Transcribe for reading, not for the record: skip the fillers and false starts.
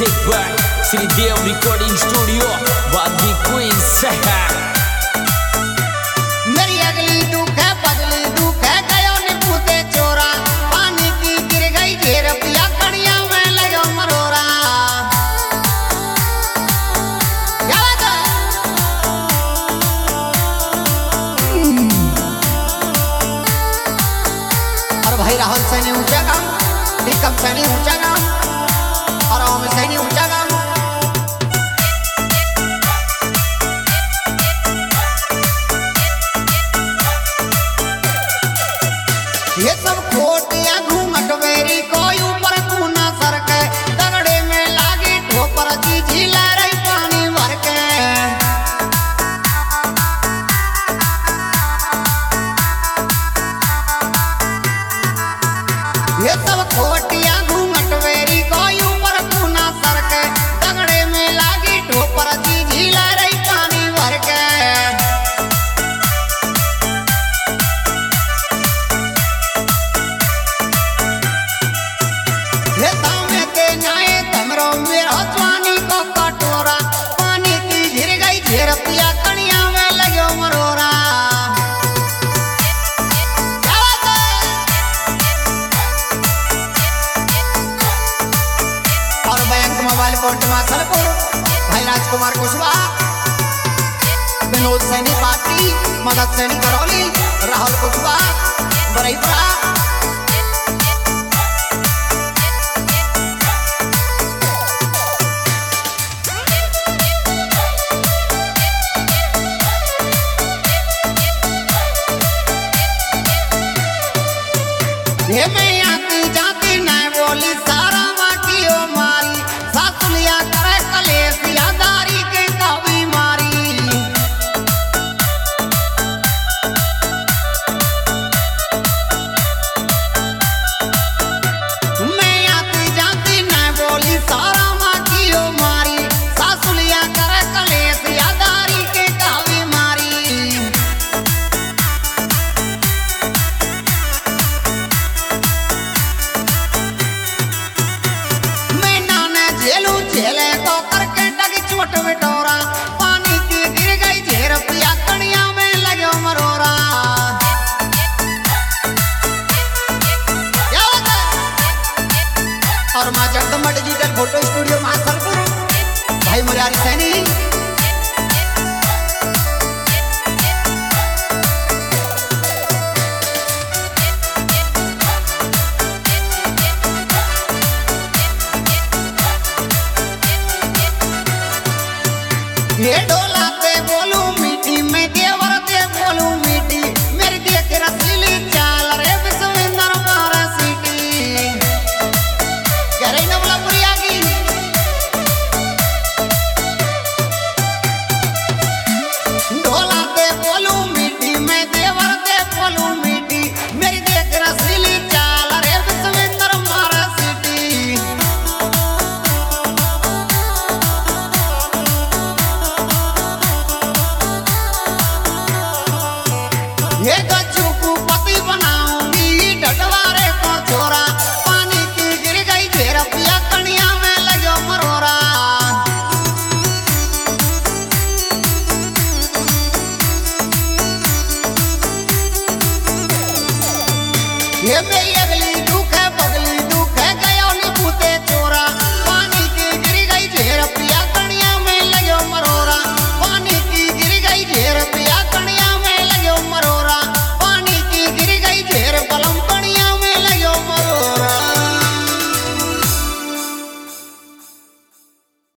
Music by Sridev Recording Studio, Baddi Queens। मेरी अगली दुख है बदली दुख है गयो निपुते चोरा, पानी की गिर गई ढेर पिया कड़िया में लगो मरोरा। क्या बात है? और भाई राहुल सैनी ऊंचा काम, निकम सैनी ऊंचा काम, और ओम सैनी ऊंचा काम। ये सब खोटिया घूमट वेरी कोई ऊपर कूना सर के, दगड़े में लागी ठोपर जी झीला रही पानी भर के। ये सब खोटिया घूमट वेरी कोई ऊपर कूना सर के, दगड़े में लागी ठोपर जी झीला रही पानी भर के। पिया कणिया में लगो मरोरा। और बैंक मोबाइल कोर्ट मासलपुर भाई राजकुमार कुशवाहा, विनोद सैनी पार्टी, मदद सैनी करौली, राहुल कुशवाहा बरईपुरा। ये मैं आती जाती नहीं बोली सारा माटियो मारी, सासुलिया करे कलेश यादारी के कभी मारी। मैं आती जाती नहीं बोली सारा माटियो मारी, सासुलिया करे कलेश यादारी के कभी मारी। झेले तो करके डगी चोट बिटोरा, पानी की गिर गई ढेर पिया कणिया में लगो मरोरा। क्या बात है? और मां Jagdamba digital photo studio Masalpur भाई मुरारी सैनी। ये डोला ते बोलू मीठी, मैं देवर ते बोलू मीठी, मेरी देख रसीली चाल रे विश्वेंद्र मारा सीटी। कह रही नवला पुरिया की डोला ते बोलू मीठी, मैं देवर ते बोलू मीठी, मेरी देख रसीली चाल रे विश्वेंद्र मारा सीटी। ये गज्जू को पति बनाऊंगी डटवारे को छोरा, पानी की गिर गई ढेर पिया कणिया में लगो मरोरा। ये